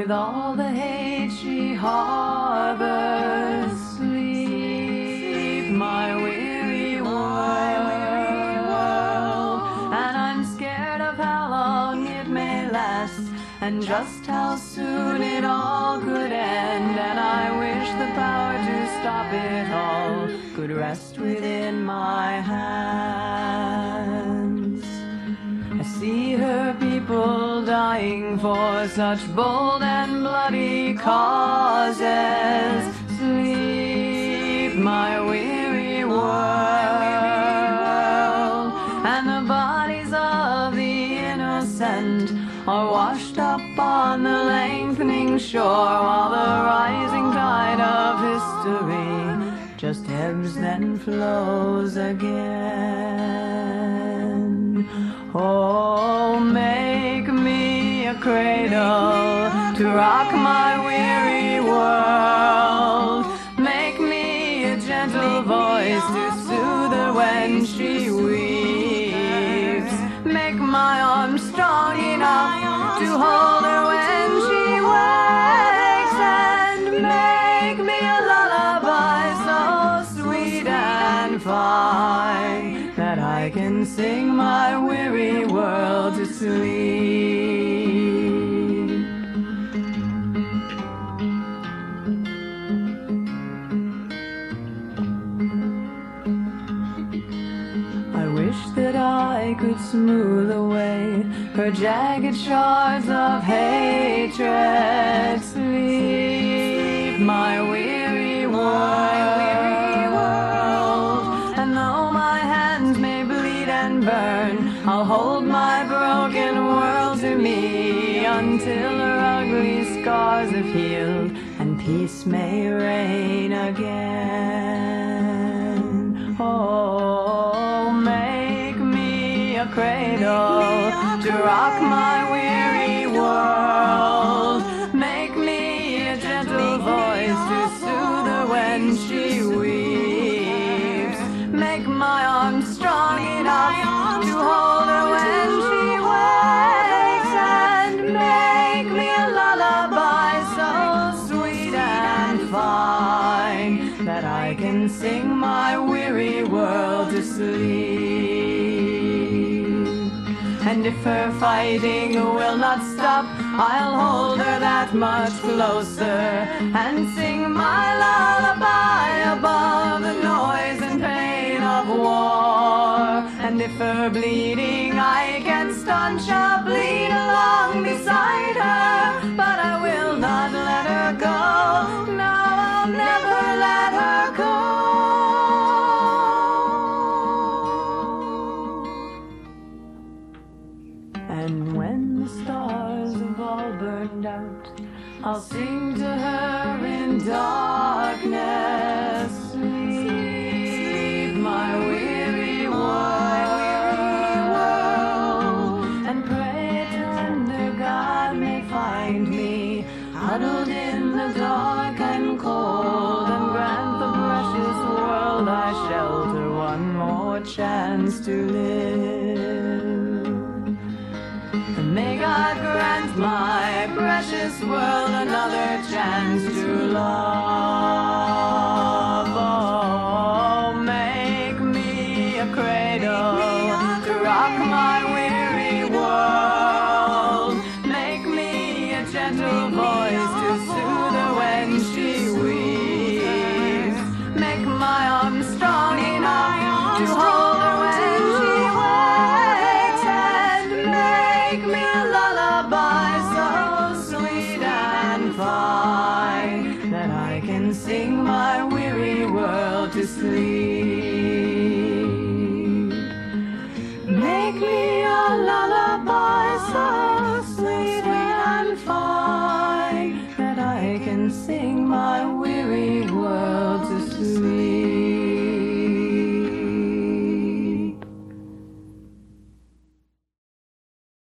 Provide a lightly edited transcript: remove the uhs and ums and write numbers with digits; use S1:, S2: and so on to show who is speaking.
S1: with all the hate she harbors. Sleep, my weary world, and I'm scared of how long it may last, and just how soon it all could end. And I wish the power to stop it all could rest within my hands. I see her people dying for such bold and bloody causes. Sleep, my weary world, and the bodies of the innocent are washed up on the lengthening shore, while the rising tide of history just ebbs then flows again. Oh, make me a cradle to rock my weary world. Make me a gentle voice to soothe her when she weeps. Make my arms strong enough to hold her when she wakes, and make me a lullaby so sweet and fine that I can sing my weary world to sleep. I wish that I could smooth away her jagged shards of hatred. Sleep, my weary world, and though my hands may bleed and burn, I'll hold my broken world to me until her ugly scars have healed and peace may reign again. Oh, make me a cradle to rock my weary world. Make me a gentle voice to soothe her when she weeps. Make my arms strong enough to hold her when she wakes, and make me a lullaby so sweet and fine that I can sing my weary world to sleep. And if her fighting will not stop, I'll hold her that much closer and sing my lullaby above the noise and pain of war. And if her bleeding I can staunch, I'll bleed along beside her, but I will not let her go. No, I'll never let her go. And when the stars have all burned out, I'll sing to her in darkness. Sleep, my weary world, and pray tender God may find me huddled in the dark and cold, and grant the precious world I shelter one more chance to live. And may God grant my precious world another chance to love. Oh, make me a cradle to rock my weary world. Make me a gentle voice to soothe her when she weeps. Make my arms strong enough to hold her when she wakes, and make me a lullaby so sweet and fine that I can sing my weary world to sleep.